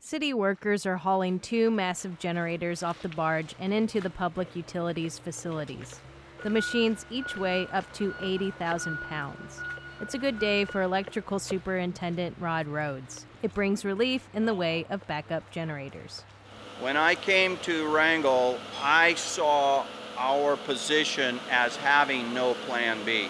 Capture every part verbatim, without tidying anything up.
City workers are hauling two massive generators off the barge and into the public utilities facilities. The machines each weigh up to eighty thousand pounds. It's a good day for Electrical Superintendent Rod Rhodes. It brings relief in the way of backup generators. When I came to Wrangell, I saw our position as having no plan B.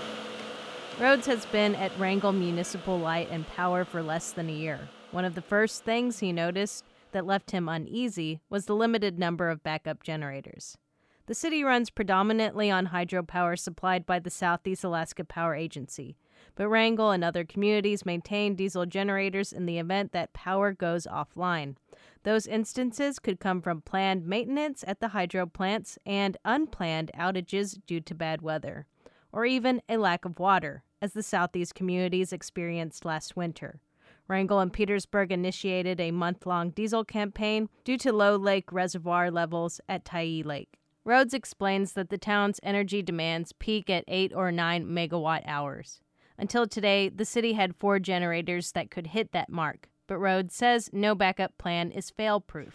Rhodes has been at Wrangell Municipal Light and Power for less than a year. One of the first things he noticed that left him uneasy was the limited number of backup generators. The city runs predominantly on hydropower supplied by the Southeast Alaska Power Agency, but Wrangell and other communities maintain diesel generators in the event that power goes offline. Those instances could come from planned maintenance at the hydro plants and unplanned outages due to bad weather, or even a lack of water, as the Southeast communities experienced last winter. Wrangell and Petersburg initiated a month-long diesel campaign due to low lake reservoir levels at Tyee Lake. Rhodes explains that the town's energy demands peak at eight or nine megawatt hours. Until today, the city had four generators that could hit that mark, but Rhodes says no backup plan is fail-proof.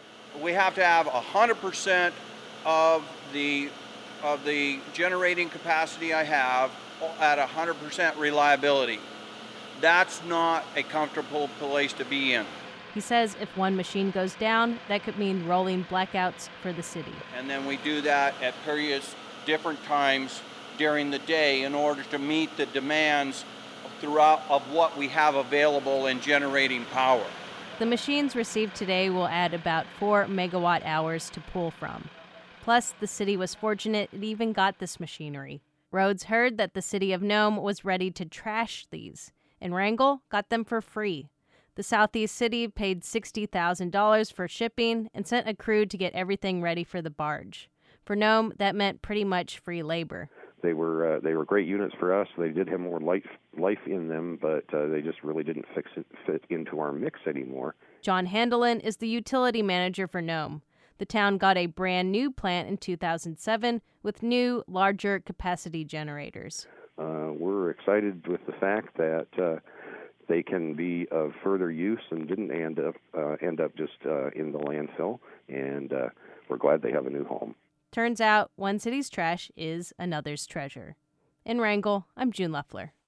We have to have one hundred percent of the of the generating capacity I have at one hundred percent reliability. That's not a comfortable place to be in. He says if one machine goes down, that could mean rolling blackouts for the city. And then we do that at periods, different times during the day in order to meet the demands throughout of what we have available in generating power. The machines received today will add about four megawatt hours to pull from. Plus, the city was fortunate it even got this machinery. Rhodes heard that the city of Nome was ready to trash these, and Wrangell got them for free. The Southeast city paid sixty thousand dollars for shipping and sent a crew to get everything ready for the barge. For Nome, that meant pretty much free labor. They were uh, they were great units for us. They did have more life life in them, but uh, they just really didn't fix it, fit into our mix anymore. John Handelin is the utility manager for Nome. The town got a brand new plant in two thousand seven with new, larger capacity generators. Uh, we're excited with the fact that uh, they can be of further use and didn't end up uh, end up just uh, in the landfill, and uh, we're glad they have a new home. Turns out, one city's trash is another's treasure. In Wrangell, I'm June Leffler.